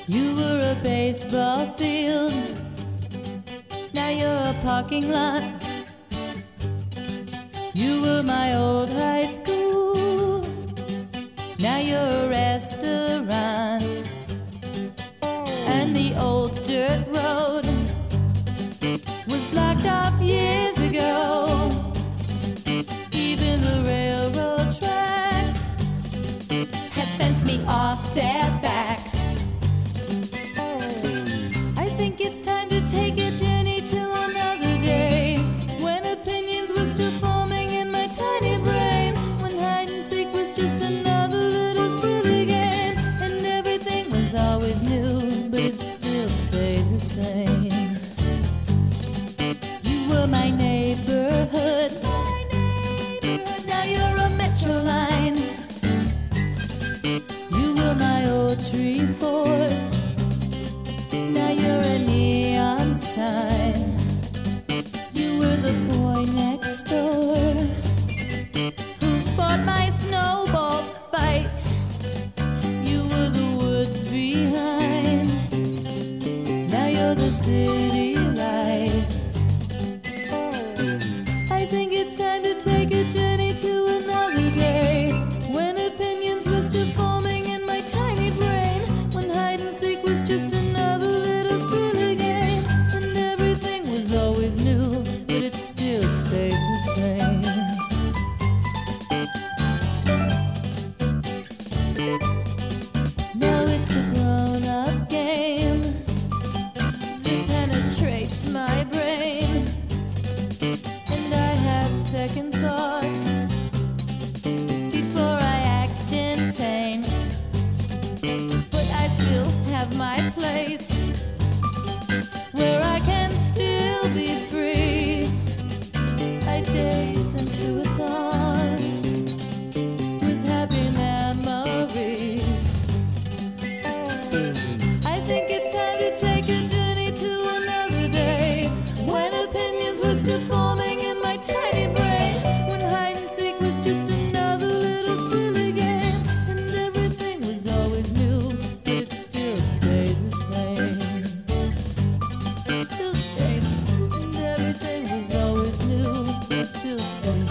You were a baseball field, now you're a parking lot. You were my old high school, now you're a restaurant. And the old dirt road was blocked off years ago. Even the railroad tracks had fenced me off their backs. I think it's time to take a journey to another day, when opinions were still forming in my tiny brain, when hide and seek was just another little silly game, and everything was always new, but it still stayed the same. You were my neighborhood, now you're a metro line. You were my old tree fort, now you're a neon sign. You were the boy next door who fought my snowball fights. You were the woods behind, now you're the city lights. I think it's time to take a journey to another day, when opinions were still forming in my tiny brain, when hide and seek was just another little silly game, and everything was always new, but it still stayed the same. Now it's the grown-up game that penetrates my brain, and I have second thoughts before I act insane. But I still have my place where I can still be free. I daze into its arms with happy memories. I think it's time to take a journey to another day, when opinions were still forming in my tiny brain, when hide and seek was just another little silly game, and everything was always new, but it still stayed the same. It still stayed, and everything was always new, but it still stayed.